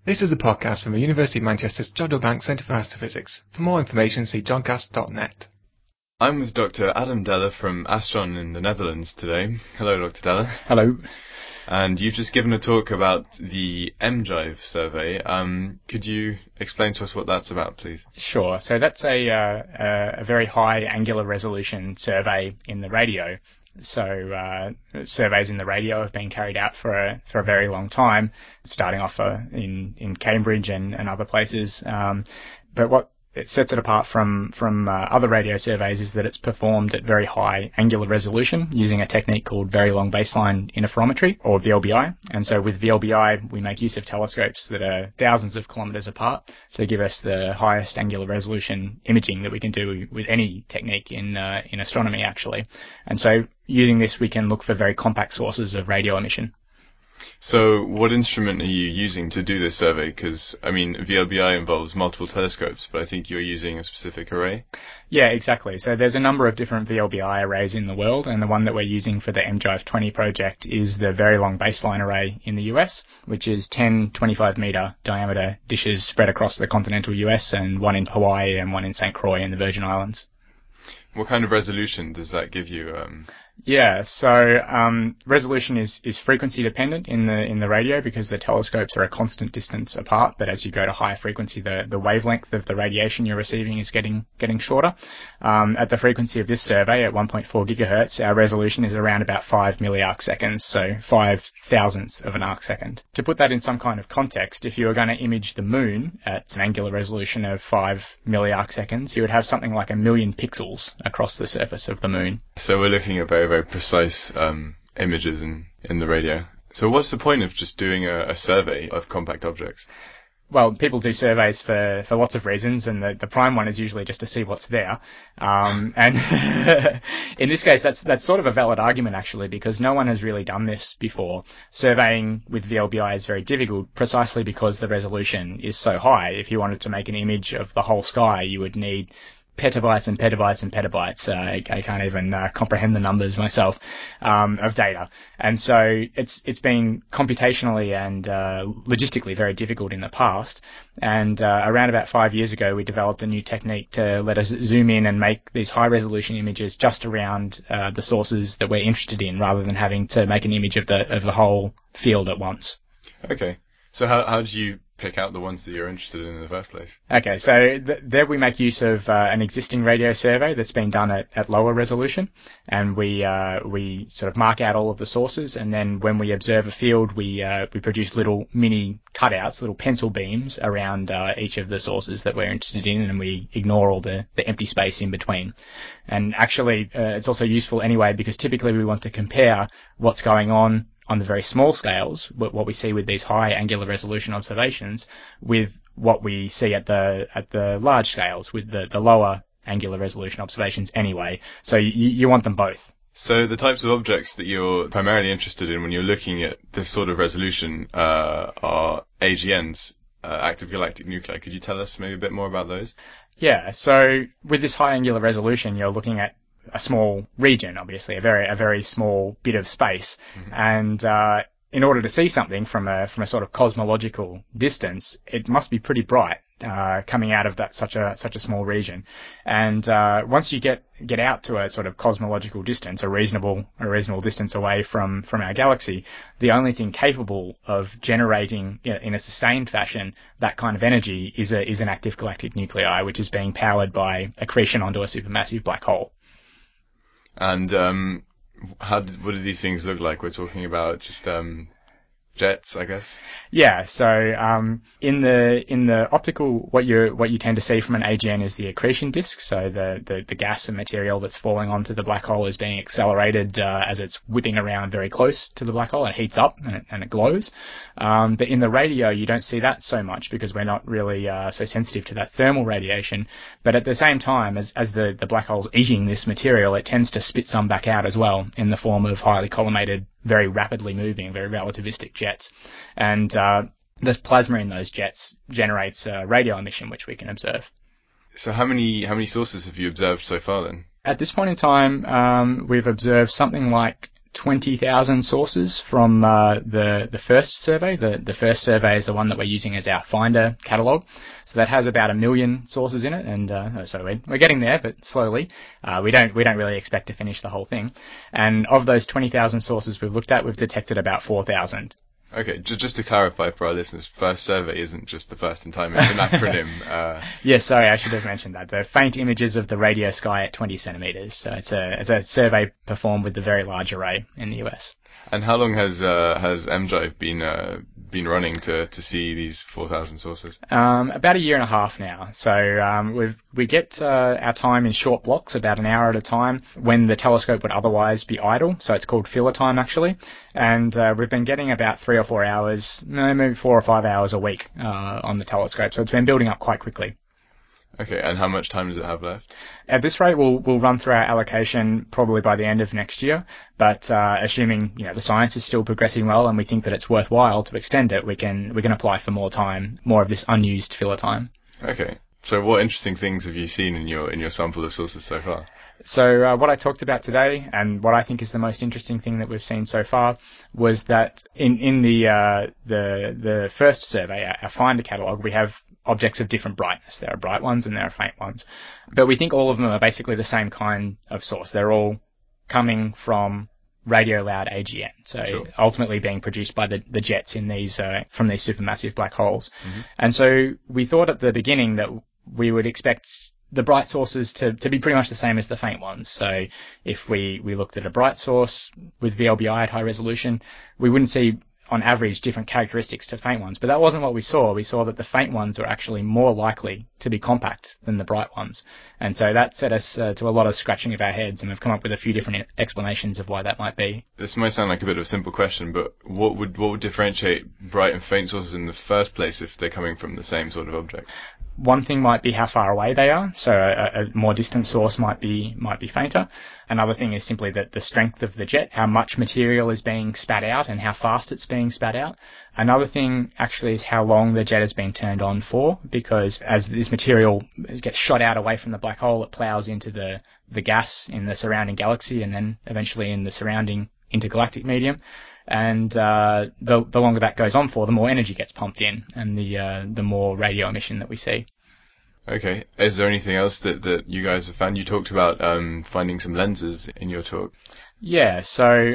This is a podcast from the University of Manchester's Jodrell Bank Centre for Astrophysics. For more information, see jodcast.net. I'm with Dr. Adam Deller from Astron in the Netherlands today. Hello, Dr. Deller. Hello. And you've just given a talk about the MJIVE survey. Could you explain to us what that's about, please? Sure. So that's a very high angular resolution survey in the radio. So surveys in the radio have been carried out for a very long time, starting off in Cambridge and other places. But what it sets it apart from other radio surveys is that it's performed at very high angular resolution using a technique called very long baseline interferometry, or VLBI. And so with VLBI, we make use of telescopes that are thousands of kilometers apart to give us the highest angular resolution imaging that we can do with any technique in astronomy, actually. And so using this, we can look for very compact sources of radio emission. So what instrument are you using to do this survey? Because, VLBI involves multiple telescopes, but I think you're using a specific array. Yeah, exactly. So there's a number of different VLBI arrays in the world, and the one that we're using for the MJIVE 20 project is the Very Long Baseline Array in the US, which is 10 25-meter diameter dishes spread across the continental US, and one in Hawaii and one in St. Croix in the Virgin Islands. What kind of resolution does that give you? Yeah, so resolution is frequency dependent in the radio because the telescopes are a constant distance apart, but as you go to higher frequency, the wavelength of the radiation you're receiving is getting shorter. At the frequency of this survey at 1.4 gigahertz, our resolution is around about 5 milliarc seconds, so 5 thousandths of an arc second. To put that in some kind of context, if you were going to image the moon at an angular resolution of 5 milliarc seconds, you would have something like 1 million pixels across the surface of the moon. So we're looking at very, very precise images in the radio. So what's the point of just doing a survey of compact objects? Well, people do surveys for lots of reasons, and the prime one is usually just to see what's there. And in this case, that's sort of a valid argument, actually, because no one has really done this before. Surveying with VLBI is very difficult precisely because the resolution is so high. If you wanted to make an image of the whole sky, you would need petabytes and petabytes and petabytes. I can't even comprehend the numbers myself of data. And so it's been computationally and logistically very difficult in the past. And around about 5 years ago, we developed a new technique to let us zoom in and make these high-resolution images just around the sources that we're interested in, rather than having to make an image of the whole field at once. Okay. So how did you pick out the ones that you're interested in the first place? Okay, so there we make use of an existing radio survey that's been done at lower resolution, and we sort of mark out all of the sources, and then when we observe a field, we produce little mini cutouts, little pencil beams around each of the sources that we're interested in, and we ignore all the empty space in between. And actually, it's also useful anyway because typically we want to compare what's going on the very small scales, what we see with these high angular resolution observations, with what we see at the large scales, with the lower angular resolution observations anyway. So you want them both. So the types of objects that you're primarily interested in when you're looking at this sort of resolution are AGNs, active galactic nuclei. Could you tell us maybe a bit more about those? Yeah, so with this high angular resolution, you're looking at a small region, obviously, a very small bit of space. Mm-hmm. And in order to see something from a sort of cosmological distance, it must be pretty bright coming out of that such a small region. And once you get out to a sort of cosmological distance, a reasonable distance away from our galaxy, the only thing capable of generating in a sustained fashion that kind of energy is an active galactic nuclei, which is being powered by accretion onto a supermassive black hole. And what do these things look like? We're talking about just jets, I guess. Yeah. So in the optical, what you tend to see from an AGN is the accretion disk. So the gas and material that's falling onto the black hole is being accelerated as it's whipping around very close to the black hole. It heats up and it glows. But in the radio, you don't see that so much because we're not really so sensitive to that thermal radiation. But at the same time, as the black hole's eating this material, it tends to spit some back out as well in the form of highly collimated, very rapidly moving, very relativistic jets. And the plasma in those jets generates radio emission, which we can observe. So how many sources have you observed so far then? At this point in time, we've observed something like 20,000 sources from the first survey. The first survey is the one that we're using as our Finder catalogue. So that has about 1 million sources in it, and so we're getting there, but slowly. We don't really expect to finish the whole thing. And of those 20,000 sources we've looked at, we've detected about 4,000. Okay, just to clarify for our listeners, FIRST survey isn't just the first in time, it's an acronym. Yes, sorry, I should have mentioned that. The faint images of the radio sky at 20 centimeters. So it's a survey performed with the Very Large Array in the US. And how long has MDrive been running to see these 4,000 sources? About a year and a half now. So we get our time in short blocks, about an hour at a time, when the telescope would otherwise be idle. So it's called filler time, actually. And we've been getting about 3 or 4 hours, no, maybe 4 or 5 hours a week on the telescope. So it's been building up quite quickly. Okay, and how much time does it have left? At this rate, we'll run through our allocation probably by the end of next year. But assuming the science is still progressing well and we think that it's worthwhile to extend it, we can apply for more time, more of this unused filler time. Okay. So what interesting things have you seen in your sample of sources so far? So what I talked about today, and what I think is the most interesting thing that we've seen so far, was that in the first survey, our Finder catalogue, we have objects of different brightness. There are bright ones and there are faint ones. But we think all of them are basically the same kind of source. They're all coming from radio loud AGN, so sure. Ultimately being produced by the jets in these from these supermassive black holes. Mm-hmm. And so we thought at the beginning that we would expect the bright sources to be pretty much the same as the faint ones. So if we looked at a bright source with VLBI at high resolution, we wouldn't see on average different characteristics to faint ones. But that wasn't what we saw. We saw that the faint ones were actually more likely to be compact than the bright ones. And so that set us to a lot of scratching of our heads, and we've come up with a few different explanations of why that might be. This might sound like a bit of a simple question, but what would differentiate bright and faint sources in the first place if they're coming from the same sort of object? One thing might be how far away they are, so a more distant source might be fainter. Another thing is simply that the strength of the jet, how much material is being spat out and how fast it's being spat out. Another thing actually is how long the jet has been turned on for, because as this material gets shot out away from the black hole, it plows into the gas in the surrounding galaxy and then eventually in the surrounding intergalactic medium. And the longer that goes on for, the more energy gets pumped in, and the more radio emission that we see. Okay. Is there anything else that you guys have found? You talked about finding some lenses in your talk. Yeah. So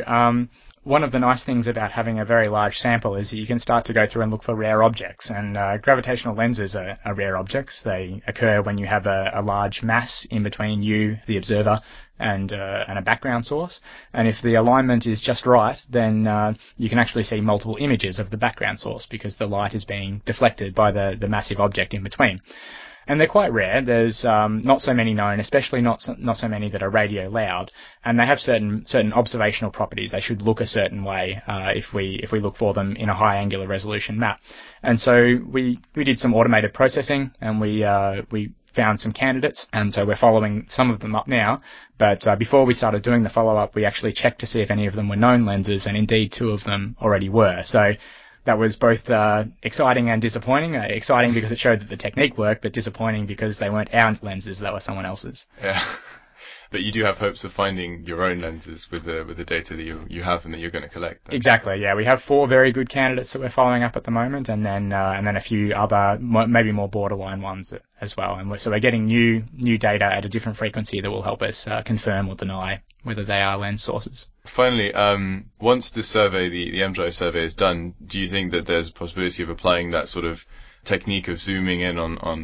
one of the nice things about having a very large sample is that you can start to go through and look for rare objects. And gravitational lenses are rare objects. They occur when you have a large mass in between you, the observer, and a background source. And if the alignment is just right, then you can actually see multiple images of the background source because the light is being deflected by the massive object in between. And they're quite rare. There's not so many known, especially not so many that are radio loud, and they have certain observational properties. They should look a certain way if we look for them in a high angular resolution map. And so we did some automated processing, and we found some candidates, and so we're following some of them up now. But before we started doing the follow-up, we actually checked to see if any of them were known lenses, and indeed 2 of them already were. So that was both exciting and disappointing. Exciting because it showed that the technique worked, but disappointing because they weren't our lenses, they were someone else's. Yeah. But you do have hopes of finding your own lenses with the data that you have and that you're going to collect. Then. Exactly. Yeah, we have 4 very good candidates that we're following up at the moment, and then a few other maybe more borderline ones as well. And so we're getting new data at a different frequency that will help us confirm or deny whether they are lens sources. Finally, once the survey, the MDrive survey is done, do you think that there's a possibility of applying that sort of technique of zooming in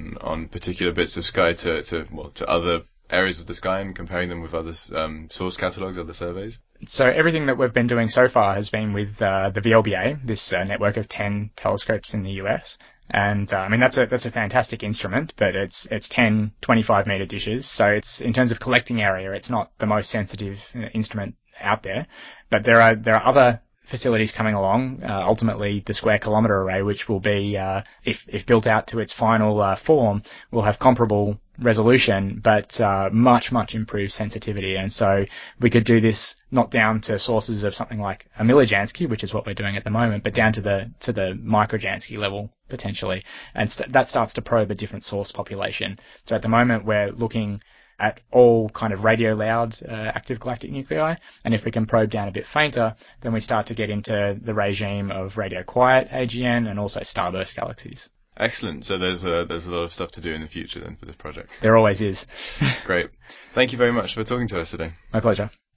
on particular bits of sky to other areas of the sky and comparing them with other source catalogues, other surveys? So everything that we've been doing so far has been with the VLBA, this network of 10 telescopes in the US. And that's a fantastic instrument, but it's 10 25-meter dishes. So it's, in terms of collecting area, it's not the most sensitive instrument out there. But there are other facilities coming along, ultimately the Square Kilometre Array, which will be, if built out to its final form, will have comparable resolution, but much improved sensitivity. And so we could do this not down to sources of something like a millijansky, which is what we're doing at the moment, but down to the microjansky level potentially. And that starts to probe a different source population. So at the moment we're looking at all kind of radio loud active galactic nuclei. And if we can probe down a bit fainter, then we start to get into the regime of radio quiet AGN and also starburst galaxies. Excellent. So there's a lot of stuff to do in the future then for this project. There always is. Great. Thank you very much for talking to us today. My pleasure.